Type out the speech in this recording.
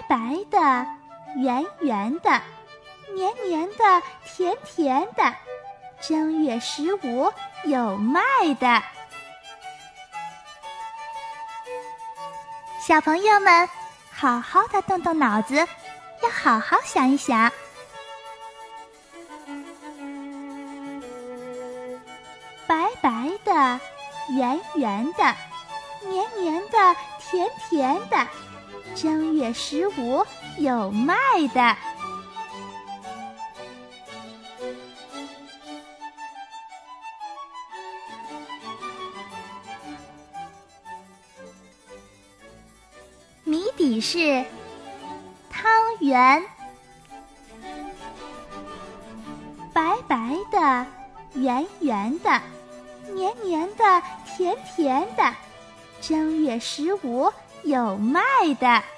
白的，圆圆的，黏黏的，甜甜的，正月15有卖的。小朋友们，好好的动动脑子，要好好想一想。白白的，圆圆的，黏黏的，甜甜的，正月15有卖的。谜底是汤圆，白白的，圆圆的，黏黏的，甜甜的，正月15有卖的。